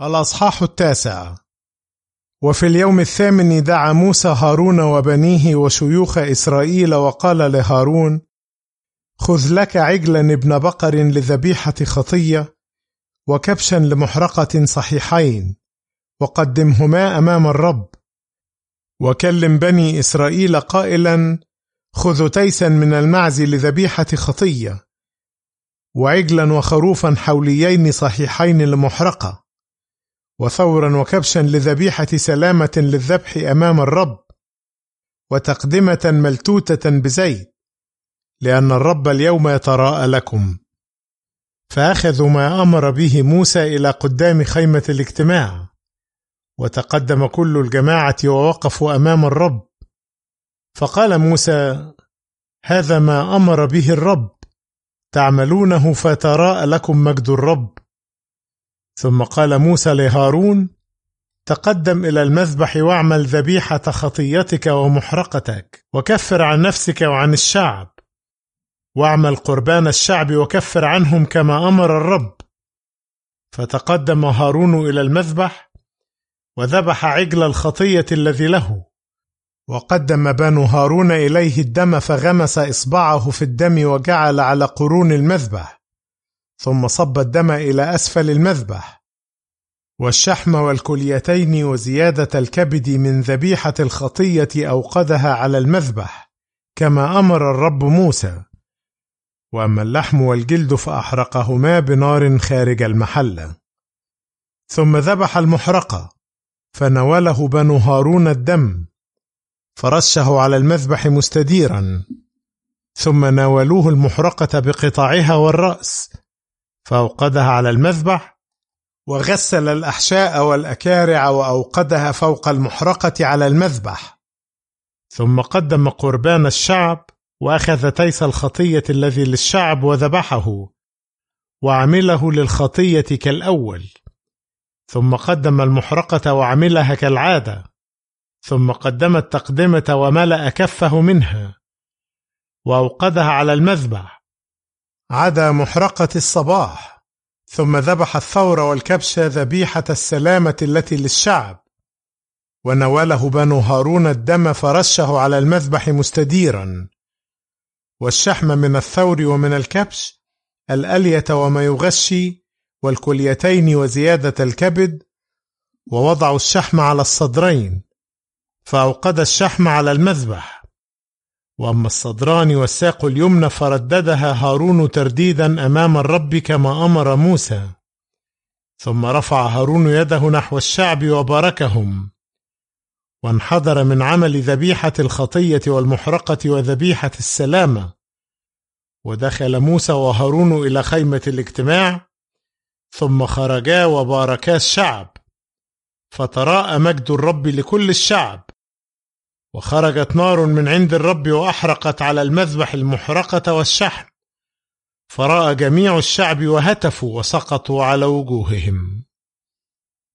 الأصحاح 9. وفي اليوم 8 دعا موسى هارون وبنيه وشيوخ إسرائيل وقال لهارون: خذ لك عجلا ابن بقر لذبيحة خطية وكبشا لمحرقة صحيحين وقدمهما أمام الرب، وكلم بني إسرائيل قائلا: خذوا تيسا من المعز لذبيحة خطية وعجلا وخروفا حوليين صحيحين لمحرقة وثورا وكبشا لذبيحة سلامة للذبح أمام الرب وتقدمة ملتوتة بزيت، لأن الرب اليوم يتراءى لكم. فأخذوا ما أمر به موسى إلى قدام خيمة الاجتماع، وتقدم كل الجماعة ووقفوا أمام الرب. فقال موسى: هذا ما أمر به الرب، تعملونه فتراءى لكم مجد الرب. ثم قال موسى لهارون: تقدم إلى المذبح واعمل ذبيحة خطيتك ومحرقتك، وكفر عن نفسك وعن الشعب، واعمل قربان الشعب وكفر عنهم كما أمر الرب. فتقدم هارون إلى المذبح وذبح عجل الخطية الذي له، وقدم بنو هارون إليه الدم، فغمس إصبعه في الدم وجعل على قرون المذبح، ثم صب الدم إلى أسفل المذبح، والشحم والكليتين وزيادة الكبد من ذبيحة الخطية أوقدها على المذبح كما أمر الرب موسى. وأما اللحم والجلد فأحرقهما بنار خارج المحلة. ثم ذبح المحرقة، فنوله بنو هارون الدم فرشه على المذبح مستديرا، ثم ناولوه المحرقة بقطعها والرأس فأوقدها على المذبح، وغسل الأحشاء والأكارع وأوقدها فوق المحرقة على المذبح. ثم قدم قربان الشعب، وأخذ تيس الخطية الذي للشعب وذبحه وعمله للخطية كالأول. ثم قدم المحرقة وعملها كالعادة، ثم قدم التقدمة وملأ كفه منها وأوقدها على المذبح عدا محرقة الصباح. ثم ذبح الثور والكبش ذبيحة السلامة التي للشعب، ونوله بنو هارون الدم فرشه على المذبح مستديرا، والشحم من الثور ومن الكبش، الألية وما يغشي والكليتين وزيادة الكبد، ووضعوا الشحم على الصدرين فأوقد الشحم على المذبح. وأما الصدران والساق اليمنى فرددها هارون ترديدا أمام الرب كما أمر موسى. ثم رفع هارون يده نحو الشعب وباركهم، وانحدر من عمل ذبيحة الخطية والمحرقة وذبيحة السلامة. ودخل موسى وهارون إلى خيمة الاجتماع، ثم خرجا وباركا الشعب، فتراءى مجد الرب لكل الشعب. وخرجت نار من عند الرب وأحرقت على المذبح المحرقة والشحم، فرأى جميع الشعب وهتفوا وسقطوا على وجوههم.